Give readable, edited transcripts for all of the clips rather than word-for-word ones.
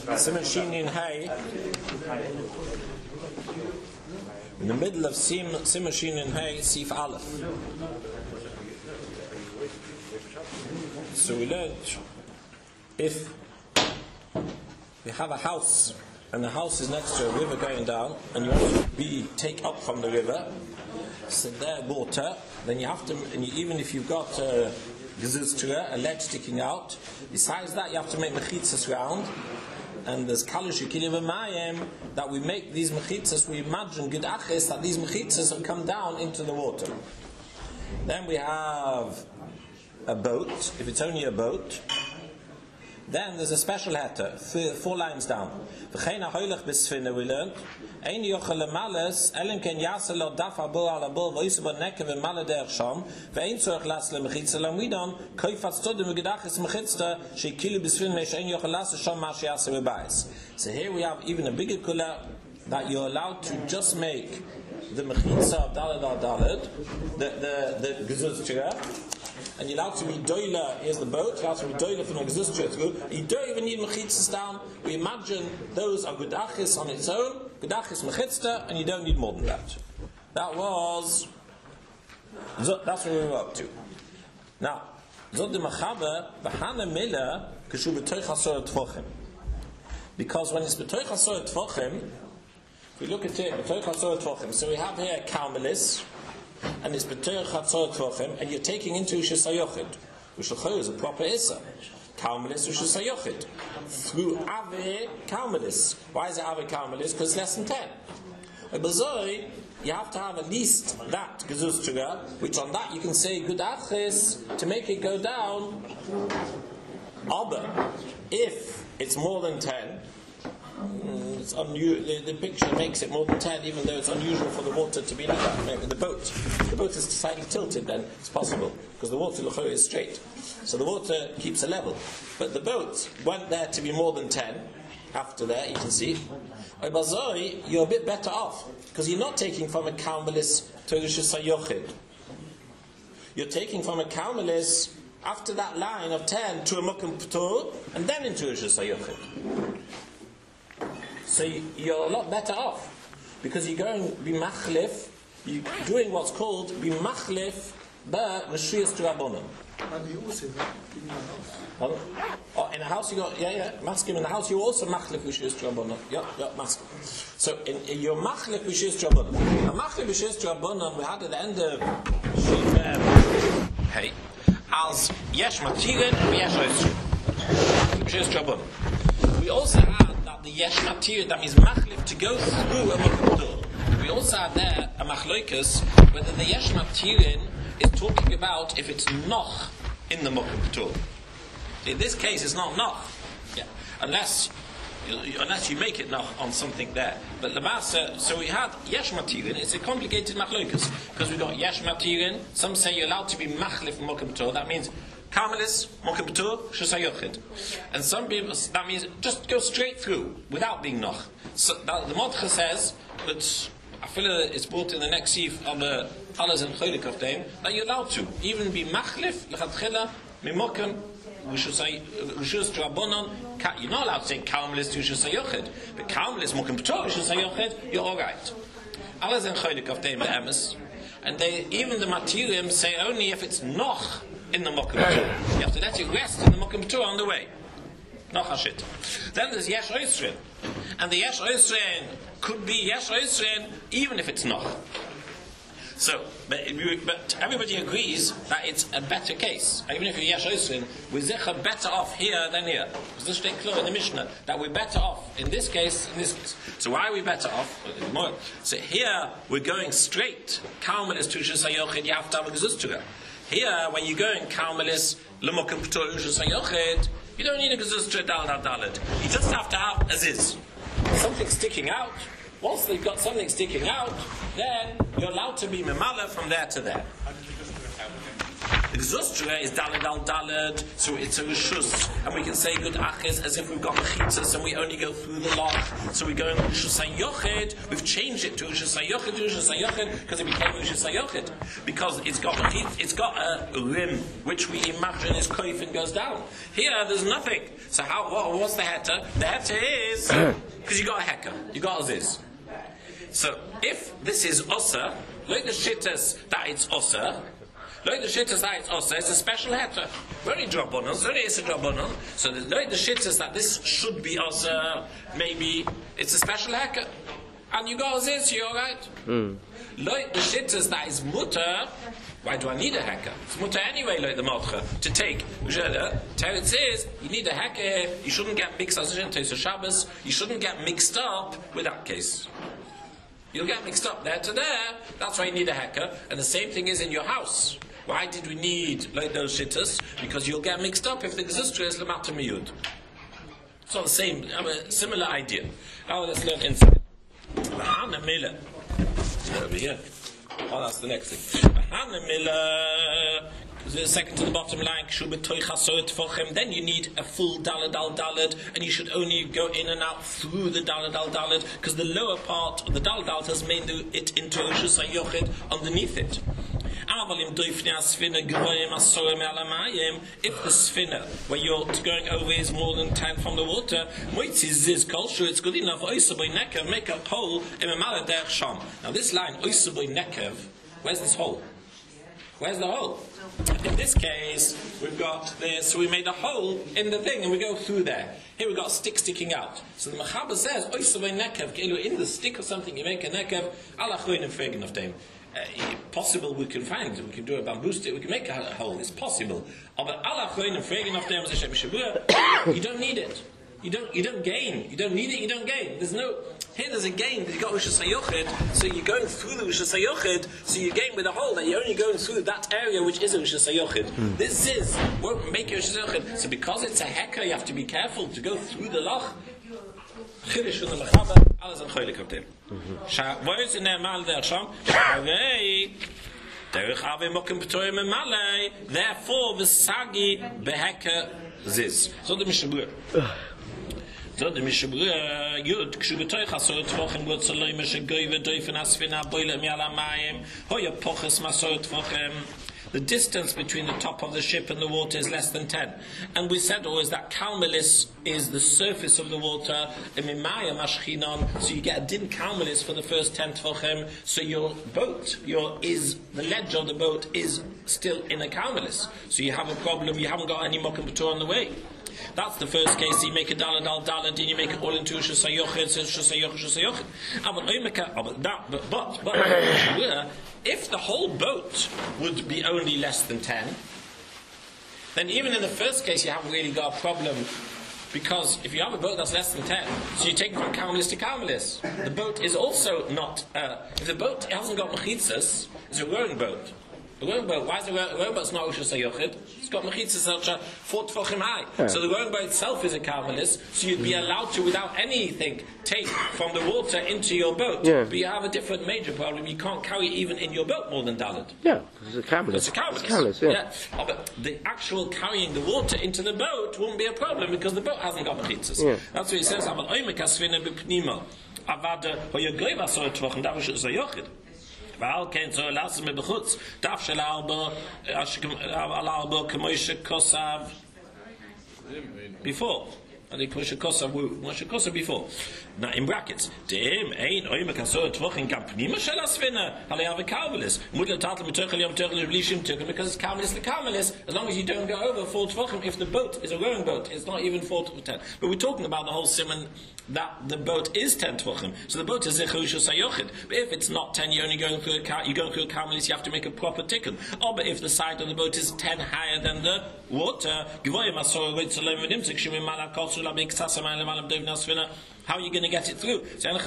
Siman Shinin Hay. In the middle of Siman Shinin Hay, Sif Aleph. So we learned if we have a house and the house is next to a river going down and you want to take up from the river, so there water, then you have to, even if you've got a ledge sticking out, besides that you have to make mechitzas round, and there's kalish mayim that we make these mechitzas, we imagine gedachis that these mechitzas have come down into the water. Then we have a boat, if it's only a boat, then there's a special heter, 4 lines down. We learned, Ein yochel lemales, elen ken yasel lo daf abul ala bul, voise bo nekev en male der sham, ve'ein tzorech las le mechitza lamidon, koifat stodim v'gedachis mechitzta, sheikili bisfin meish ein yochel las sham ma sheyase bebayis. So here we have even a bigger kula, that you're allowed to just make the mechitza of daled al daled, the gezuz tzira, and you're allowed to be doila, here's the boat, you're allowed to be doila from the gezuz tzira. You don't even need mechitzas down. We imagine those are gedachis on its own, gedachis mechitzta, and you don't need more than that. That's what we were up to. Now, zot de machaber b'hana mila kashu b'toich asor tvochim. Because when it's b'toich asor tvochim, if we look at it, b'toich asor tvochim, so we have here Carmelis, and it's b'toich asor tvochim, and you're taking into Ushasayochid. Ushasayochid is a proper issa. Carmelis Ushasayochid. Through Ave Carmelis. Why is it Ave Carmelis? Because it's less than 10. At Bazoi, you have to have at least that Gezuz Tzura, which on that you can say Gudachis to make it go down. Aber, if it's more than 10, it's the picture makes it more than 10, even though it's unusual for the water to be like that. Maybe the boat is slightly tilted, then it's possible, because the water is straight. So the water keeps a level. But the boat went there to be more than 10. After that, you can see. Bazoi, you're a bit better off, because you're not taking from a Carmelis to the Shasayochid. You're taking from a Carmelis after that line of 10 to a Mukim P'tur, and then into a Shasayochid. So you're a lot better off, because you're going to be machlif, you're doing what's called be machlif ba reshiyas d'Rabbanan. And you also in a house. Oh, in a house you got maskim. In the house you also machlif reshiyas d'Rabbanan. Maskim. So in your machlif reshiyas d'Rabbanan. A machlif reshiyas d'Rabbanan we had at the end of hey, as yesh matirin and yesh reshiyas d'Rabbanan. We also had the yesh matir, that means machlif to go through a mukim. We also have there a machloikas whether the yesh matirin is talking about if it's noch in the mukim. In this case, it's not noch, unless you make it noch on something there. But Lamasa, so we had yesh matirin. It's a complicated machloikas because we got yesh matirin. Some say you're allowed to be machlif mukim. That means Carmelis, Mokim P'tur, Shasayochid. And some people, that means just go straight through, without being noch. So the Modcha says, but I feel it's brought in the next Sif of the Alas and Cholik of them, that you're allowed to even be machlif, L'chatchila, Mimokim, Rishus D'Rabbanan. You're not allowed to say Carmelis to Shasayochid, but Carmelis, Mokim P'tur, Shasayochid, you're alright. Alas and Cholik of them, the Emes, and even the Matirim say only if it's noch in the Mokim P'tur. You have to let it rest in the Mokim P'tur on the way. Noch hashit. Then there's Yesh Oisrin. And the Yesh Oisrin could be Yesh Oisrin even if it's noch. So, but everybody agrees that it's a better case. Even if you're Yesh Oisrin, we're zecha better off here than here. Because this is clear in the Mishnah, that we're better off in this case, in this case. So why are we better off? So here, we're going straight. Carmelis to Shasayochid, you have to have a gezuz tzura. Here, when you go in Carmelis, L'mokim P'tur Shasayochid, you don't need a gezuz tzura daled. You just have to have aziz. Something sticking out. Once they've got something sticking out, then you're allowed to be memala from there to there. The Gzustra is Daled al Daled, so it's a Rishus, and we can say Good Achiz as if we've got Mechitzas and we only go through the loch. So we go in Rishus HaYochid, we've changed it to Rishus HaYochid, because it became Rishus HaYochid. Because it's got a rim, which we imagine is Koif and goes down. Here, there's nothing. So what's the Heter? The Heter is, because you got a Heker, you got Aziz. So if this is Osa, like the Shittas that it's Osa, it's a special heter. Very Drabonon, so it's a Drabonon. So like the Shittas that this should be Osa, maybe it's a special heker. And you go Aziz, you're alright. Like the Shittas that is Mutter, why do I need a heker? It's Mutter anyway, like the Motcha, to take Teretz is, you need a heker, you shouldn't get mixed as Shabbos, you shouldn't get mixed up with that case. You'll get mixed up there to there, that's why you need a heker, and the same thing is in your house. Why did we need like those shittas? Because you'll get mixed up if the Gzustra is Lamata Miyud. It's all the same, similar idea. Now let's learn inside. Hana Miller. Over here. Oh, that's the next thing. Hana Miller. The second to the bottom line, then you need a full dalad al dalad, and you should only go in and out through the dalad al dalad, because the lower part of the dalad al has made it into Rishus HaYochid underneath it. If the sphinner where you're going over is more than 10 from the water, it's good enough. Make a hole in a malader sham. Now this line, where's this hole? Where's the hole? In this case, we've got this, so we made a hole in the thing and we go through there. Here we've got a stick sticking out. So the Mechaber says, in the stick or something, you make a nekev, possible we can do a bamboo stick, we can make a hole, it's possible. But you don't need it. You don't gain. You don't need it, you don't gain. There's a gain, you got Rishus HaYochid, so you're going through the Rishus HaYochid, so you gain with a hole that you're only going through that area which is a Rishus HaYochid. This won't make you Rishus HaYochid. So because it's a heker, you have to be careful to go through the loch. Chiddush from the Mechaber, alles an Cholik of them. Where is in there mal der Sham? Therefore, the Sagi beheker this. So the Mishabur. So the Mishabur Yud Kshugatoy Chasot Tvochem Gotzaloi Meshagoy Vedoifen Asfina Boile Mialamayim Hoya Poches Masot Tvochem. The distance between the top of the ship and the water is less than 10. And we said always that Kalmelis is the surface of the water, so you get a din Kalmelis for the first 10 Tvochem, so your boat, the ledge of the boat is still in a Kalmelis. So you have a problem, you haven't got any Mokum Patur on the way. That's the first case. You make a dalad al dalad, and you make it all into Rishus HaYochid, so Rishus HaYochid. But if the whole boat would be only less than 10, then even in the first case you haven't really got a problem, because if you have a boat that's less than 10, so you take it from Karmelis to Karmelis. The boat is also not. If the boat hasn't got mechitzas, it's a rowing boat. The rowing boat, why is the rowing boat not Rishus HaYochid? It's got mechitzas 4 tefachim high. Yeah. So the rowing boat itself is a Karmelis, so you'd be allowed to, without anything, take from the water into your boat. Yeah. But you have a different major problem. You can't carry even in your boat more than Dalit. Yeah, it's a Karmelis. It's a Karmelis. Yeah. But the actual carrying the water into the boat won't be a problem because the boat hasn't got mechitzas. Yeah. That's what he says. ועל כן צור לעצמי בחוץ דף של ארבע כמו שכוסב before and the Kosher before. Now in brackets, dem ein oime kasor tvochen kampnima shel asvina, hale have a Karmelis. Mudel tatel mitochel yom tochel lishim tochel, because it's Karmelis the Karmelis, as long as you don't go over 4 tvochen. If the boat is a rowing boat, it's not even 4 to 10. But we're talking about the whole simon that the boat is 10 tvochen. So the boat is Rishus HaYochid. But if it's not 10, you're only going through a Karmelis, you have to make a proper tikkun. Or but if the side of the boat is 10 higher than the water, how are you going to get it through?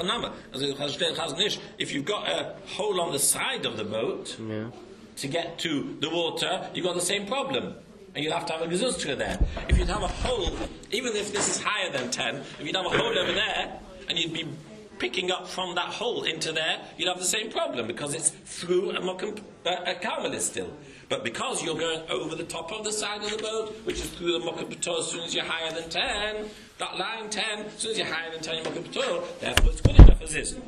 If you've got a hole on the side of the boat to get to the water, you've got the same problem. And you'll have to have a gezustra there. If you'd have a hole, even if this is higher than 10, if you'd have a hole over there, and you'd be picking up from that hole into there, you'd have the same problem, because it's through a Karmelis still. But because you're going over the top of the side of the boat, which is through the Mokum Patur, as soon as you're higher than 10, that line 10, as soon as you're higher than 10 in Mokum Patur, therefore it's good enough as is.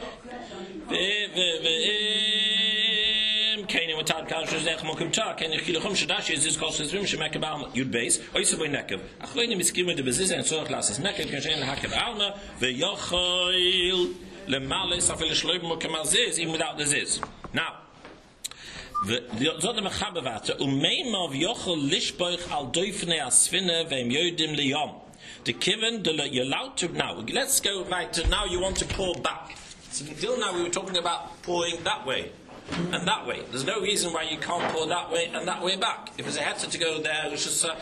Keinem Matad Kalshu Zech Mokum Patur, Keinem Chiluchum Shadash, is called Shizrim Shemekab Alma, Yud Beis, Oisaboy Nekev. Achloinim Iskim with the Beziz and Sorach Lasses Nekev, Keshen Hakev Alma, Veyochoil, Lemales, Afel Shloim Mokum Aziz, even without the Ziz. Now, the Mechabevater, Umeimov Yochel Lishboich al Doifne Asfine, Vem Yodim Liyom. The Kiven, you're allowed to, now, let's go right to now you want to pour back. So until now we were talking about pouring that way and that way. There's no reason why you can't pour that way and that way back. If there's a heter to go there, you should say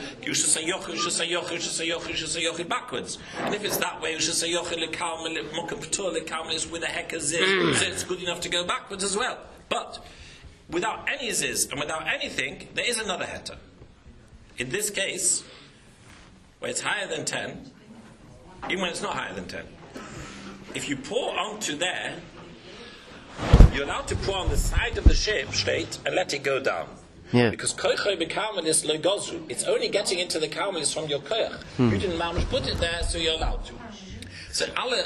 yochel backwards. And if it's that way, you should say yochel lekalme mokum patur lekalme is with a heker ziz, so it's good enough to go backwards as well. But without any ziz and without anything, there is another heter. In this case, where it's higher than 10, even when it's not higher than 10, if you pour onto there, you're allowed to pour on the side of the ship straight and let it go down. Yeah. Because koichoy bekarmelis legozu, it's only getting into the karmelis from your koich. You didn't mamish put it there, so you're allowed to. So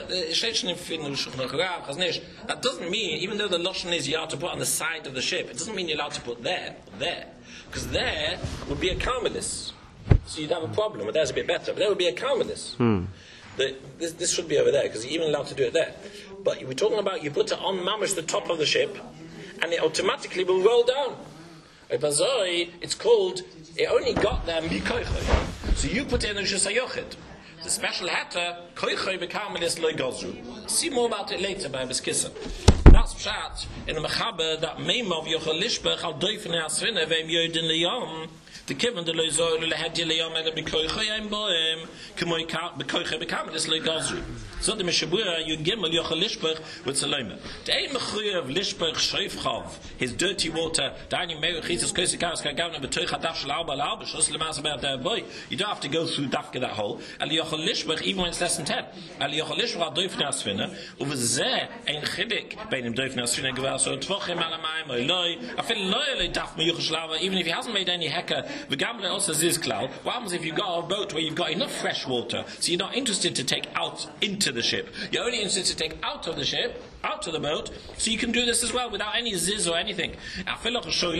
that doesn't mean, even though the lotion is you're allowed to put on the side of the ship, it doesn't mean you're allowed to put there. Because there would be a karmelis. So you'd have a problem, but there's a bit better. But there would be a karmelis. This should be over there, because you're even allowed to do it there. But we're talking about you put it on mamish the top of the ship, and it automatically will roll down. It's called, it only got there mikoichoy. So you put it in the Shusayochet. The special hatter, koichoy bekarmelis loigozu. See more about it later by Beskissa. That's pshat in the Mechaber that Meimov yochel lishbech al doifne asvine veim yodin liyom. The kiven the loizor lehadil liyom and bekoichoy ein boem kemoy bekoichoy bekarmelis loigozu. So the Meshabura you gimel yochel lishbech with salome. The ein mechuyev lishbech shoifchav, his dirty water. Dani meichitzes koisikaras kagavna betoich hadaf shel alba alba shos lemas about that boy. You don't have to go through dafka that hole. Al yochel lishbech even when it's less than 10. Al yochel lishbech al doifne asvine uve zeh ein chibik beinim doifne asvine gewas so tvochem alamayim loy afil loy daf me yuchlava even if he hasn't made any hecker. The gambler also says cloud. What happens if you've got a boat where you've got enough fresh water, so you're not interested to take out into the ship. You're only interested to take out of the ship, out of the boat, so you can do this as well without any ziz or anything. Because the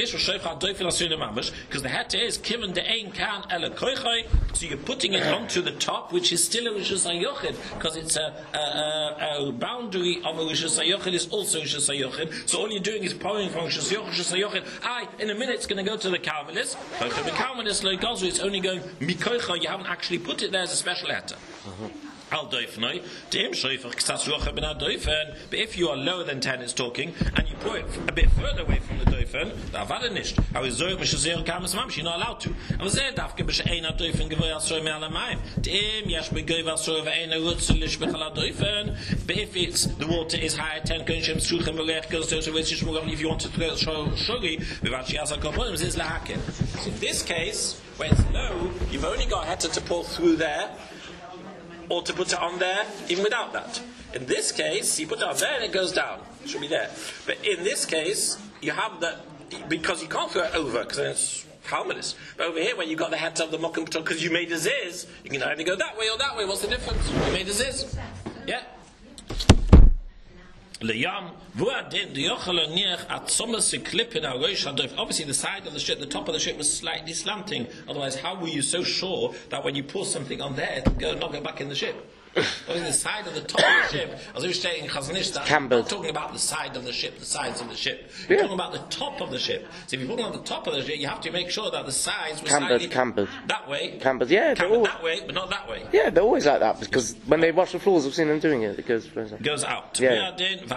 heter is given the ein kan ele koichai, so you're putting it onto the top, which is still a rishus hayochid, because it's a boundary of a rishus hayochid is also rishus hayochid. So all you're doing is pouring from rishus hayochid. In a minute it's going to go to the karmelis. The karmelis loigozu, it's only going mikoichai. You haven't actually put it there as a special heter. Al doifnoi, dem shoifach ksas rocha ben doifen. But if you are lower than 10, it's talking, and you pour it a bit further away from the doifen, da vada nicht. How is zoy b'shazer kamas mamsh? You're not allowed to. And zeh dafke b'sheina doifen gevoi asroy me alamayim. Dem yesh begoy asroy ve'ena rutzelish b'chala doifen. But if it's the water is higher 10, konshem suchem v'lech kostos v'etzishmugam. If you want to throw shogri, v'vachi asar koponim zis lahakin. In this case, where it's low, you've only got heter to pour through there, or to put it on there, even without that. In this case, you put it on there and it goes down. It should be there. But in this case, you have that, because you can't throw it over, because then it's harmless. But over here, when you got the head of the mokum, because you made a ziz, you can either go that way or that way. What's the difference? You made a ziz. Yeah? Obviously the side of the ship, the top of the ship was slightly slanting. Otherwise, how were you so sure that when you pour something on there, it will not go back in the ship? The side of the top of the ship, as we were saying in Chazanish, that we're not talking about the side of the ship, the sides of the ship. We're talking about the top of the ship. So if you're putting on the top of the ship, you have to make sure that the sides were slightly that way. Cambered, yeah, that way, but not that way. Yeah, they're always like that, because when they wash the floors, I've seen them doing it. It goes out. Yeah.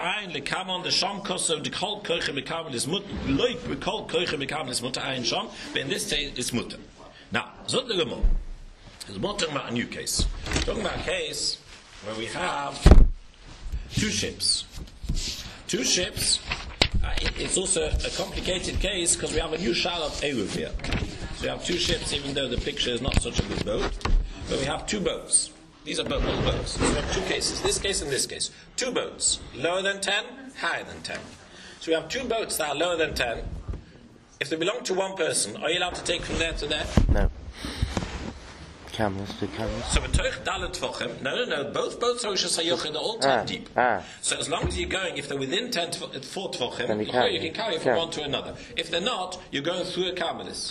But in this case, it's mutter. Now, Zot the Gemara. We're not talking about a new case. We're talking about a case where we have two ships. Two ships. It's also a complicated case because we have a new shal of Eruv here. So we have two ships, even though the picture is not such a good boat. But we have two boats. These are both boats. So we have two cases. This case and this case. Two boats. Lower than 10, higher than 10. So we have two boats that are lower than 10. if they belong to one person, are you allowed to take from there to there? No. Camels, big camels. So b'toich dalet tvachim. No. Both Roshas Hayochid are all 10 deep. So as long as you're going, if they're within 4 tvachim, you can carry from one to another. If they're not, you're going through a camelis.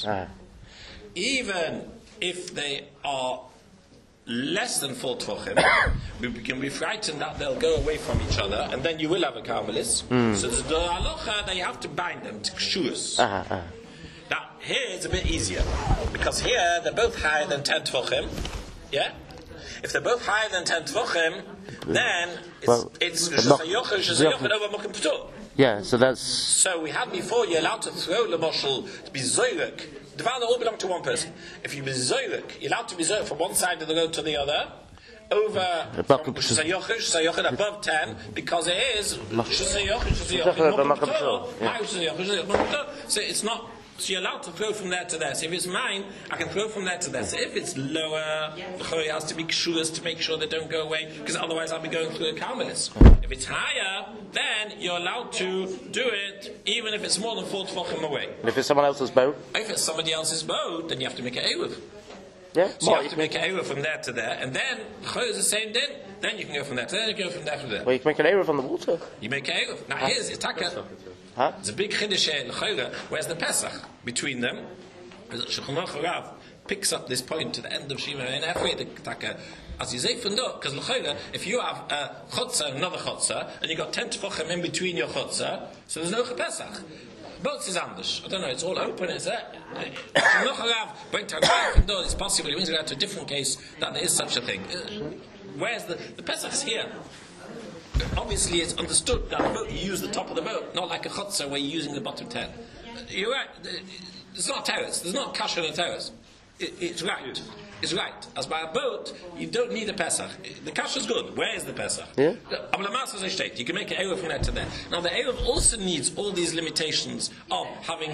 Even if they are less than 4 tvachim, we can be frightened that they'll go away from each other, and then you will have a camelis. So there's the halacha that you have to bind them to kshuas. Now, here it's a bit easier, because here they're both higher than 10 tvachim, yeah? If they're both higher than 10 tvachim, then it's Shazayochin over Mokim P'tur. Yeah, so that's... So we had before, you're allowed to throw L'moshel, to be Zoyrek. The father all belong to one person. If you be Zoyrek, you're allowed to be Zoyrek from one side of the road to the other, over Shazayochin above 10, because it is Shazayochin Mokim P'tur. So it's not... So you're allowed to throw from there to there. So if it's mine, I can throw from there to there. So if it's lower, the Chori has to be kshuas to make sure they don't go away, because otherwise I'll be going through a Carmelis. If it's higher, then you're allowed to do it, even if it's more than 4 tefachim away. And if it's someone else's boat? If it's somebody else's boat, then you have to make an Eruv. Yeah. So you have to make an Eruv from there to there, and then the Chori is the same din, then you can go from there to there, you can go from there to there. Well, you can make an Eruv on the water. You make an Eruv. Now here's Itaka. It's a big chiddush in Chayra. Where's the Pesach between them? Shulchan Aruch Rav picks up this point to the end of Shema and halfway the Taka. As you say from there, because L'chayra, if you have a chutzah and another chutzah, and you got 10 tefachim in between your chutzah, so there's no Pesach. Both is anders. I don't know. It's all open. Is that? Shulchan Aruch Rav went to from there. It's possible. He went to a different case that there is such a thing. Where's the Pesach's here? Obviously, it's understood that the boat, you use the top of the boat, not like a chutzah where you're using the bottom 10. You're right. It's not a terrace. There's not kasha in a terrace. It's right. It's right. As by a boat, you don't need a Pesach. The kasha is good. Where is the Pesach? Yeah. You can make an Eruv from there to there. Now, the Eruv also needs all these limitations of having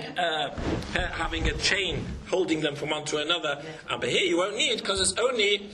a chain holding them from one to another. But here you won't need, because it's only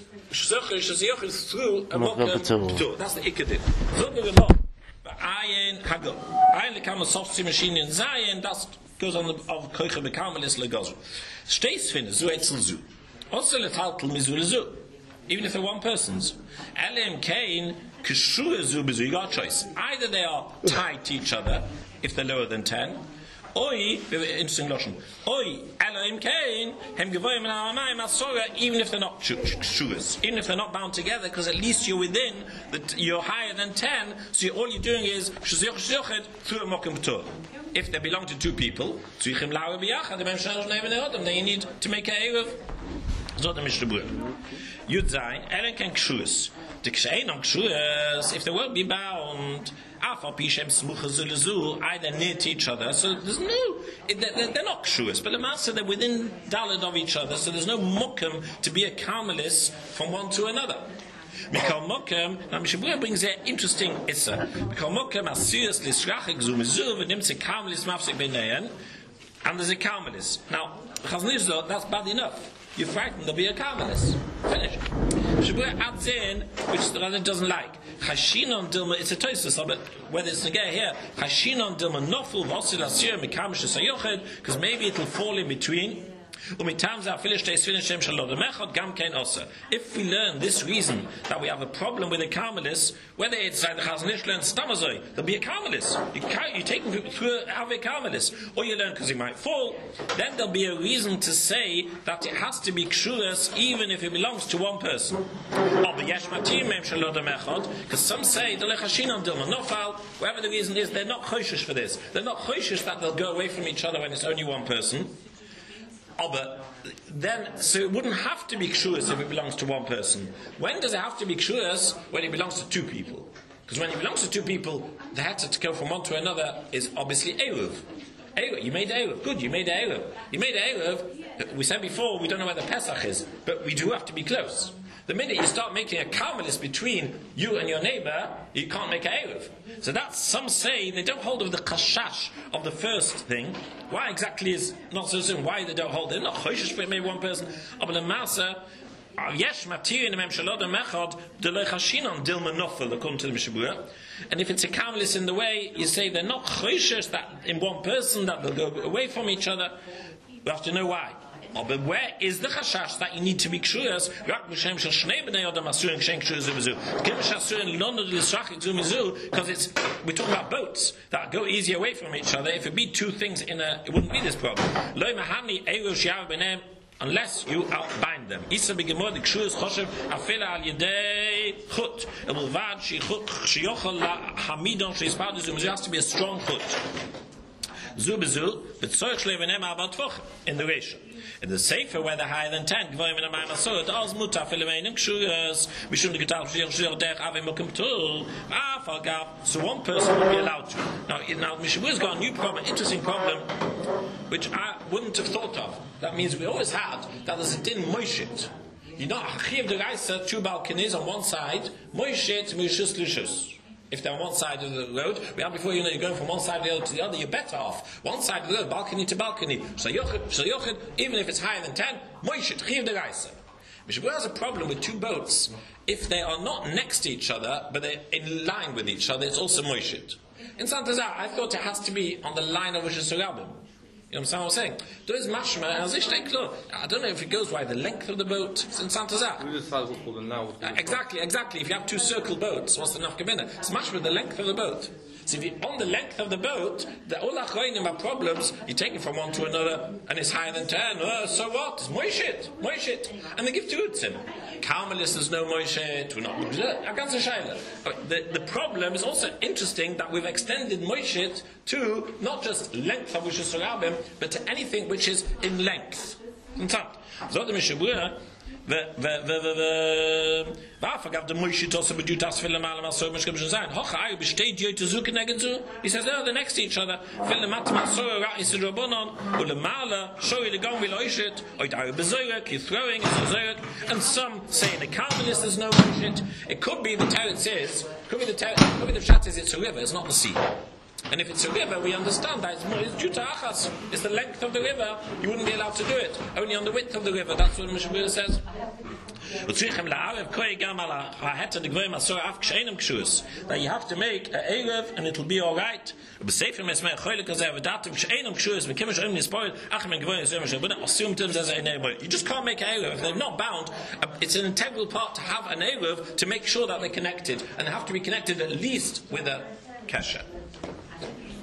through a Mokim. That's the Ikadin. But Ayin Hagel. Ayin Lekam Softy machine in Zayin, that goes on the of Koicha Bekamelis Legozu. Stays fin, Zu Etzel Zu. Also Letaltel Mizul Zu. Even if they're one person's. Elim Kain, Kishru Zu Bizu, you got a choice. Either they are tied to each other, if they're lower than 10, Oi, interesting notion. Oi, Elohim Kain, Hem Gevoyim and Alamayim Asora, even if they're not shuas, even if they're not bound together, because at least you're within, you're higher than 10, so all you're doing is Shazioch through a Mokim P'tur. If they belong to 2 people, then you need to make a Eruv. So the Mishnah Berurah. Yud Zayin, Ellen can kshuas. The kshein kshuas, if they won't be bound, either near to each other, so there's no, they're not kshuas, but the master they're within daled of each other, so there's no mukim to be a carmelis from one to another. Mikal Mokem, now Mishnah Berurah brings an interesting issa. Mikal Mokem asiyas lisrachik zu mizur v'nimtze carmelis mafsik b'neyen, and there's a carmelis. Now, Chaznizot, that's bad enough. You're frightened there'll be a carmelis. Finish. Mishnah Berurah adds in, which the Rambam doesn't like. Chashinon Dilma, it's a toisus, but whether it's again here, Chashinon Dilma Noful Vosil Asir Mikamish Sayochid, because maybe it'll fall in between. If we learn this reason that we have a problem with a Carmelis, whether it's like the Chaznishla and Stamazoi, there'll be a Carmelis. You take him through a Carmelis, or you learn because he might fall, then there'll be a reason to say that it has to be Kshuras even if it belongs to one person. Because some say, whatever the reason is, they're not choshish for this. They're not choshish that they'll go away from each other when it's only one person. But then, so it wouldn't have to be kshuas if it belongs to one person. When does it have to be kshuas? When it belongs to 2 people. Because when it belongs to 2 people, the heter to go from one to another is obviously Eruv. You made Eruv. Good, you made Eruv. You made Eruv. We said before, we don't know where the Pesach is, but we do have to be close. The minute you start making a carmelis between you and your neighbor, you can't make a Eruv. So that's, some say, they don't hold of the kashash of the first thing. Why exactly is not so soon, why they don't hold it? They're not choshish for maybe one person. But the Masa, yesh matir in the Memshalot and Mechad, de lechashinon dilma nofel, according to the Mishnah Berurah. And if it's a Karmelis in the way, you say they're not choishes that in one person, that they'll go away from each other. We have to know why. But where is the chashash that you need to be kshuyas? Because we're talking about boats that go easy away from each other. If it be two things it wouldn't be this problem. Unless you outbind them. Isa begemor the kshuyas choshev afela al yedei chut. Elvad sheyochel hamidon sheispadus umizu has to be a strong chut. Zubizul, but soich levenem about tvoch in the ratio. In the safer where they're higher than 10, gvoim in a ma'am asod, als muta filemenim kshuyas, mishum de getal shir derech avim mokim tul, afagav. So one person would be allowed to. Now Mishabu's got a new problem, interesting problem, which I wouldn't have thought of. That means we always had that there's a din moishit. You know, Hachiv de Reisa, two balconies on one side, moishit, mishus lushus. If they're on one side of the road, before you know you're going from one side of the road to the other, you're better off. One side of the road, balcony to balcony. So yochid, even if it's higher than 10, moishit, chiv de reisa. Mishabur has a problem with two boats. If they are not next to each other, but they're in line with each other, it's also moishit. In Santazar, I thought it has to be on the line of Rosh Hashanah. You understand what I'm saying? There is mashma, I don't know if it goes by the length of the boat. It's in Santazar. Exactly. If you have two circle boats, what's the nafkamina? It's mashma the length of the boat. So if you're on the length of the boat, the all achroinim have problems. You take it from one to another, and it's higher than 10. So what? It's moishit. And they give two utzim. Karmelis, there's no moishit. We're not. The problem is also interesting that we've extended moishit to not just length of Rosh Hashanah, but to anything which is in length. So the Mishabura, he says, they're next to each other. You're throwing, and some say in the Karmelis there's no moishit. It could be the Teretz says, could be the Pshat says it's a river, it's not the sea. And if it's a river, we understand that it's juta achas. It's the length of the river. You wouldn't be allowed to do it. Only on the width of the river. That's what Mishabur says. That you have to make an Erev and it'll be alright. You just can't make an Erev. If they're not bound, it's an integral part to have an Erev to make sure that they're connected. And they have to be connected at least with a Kesher.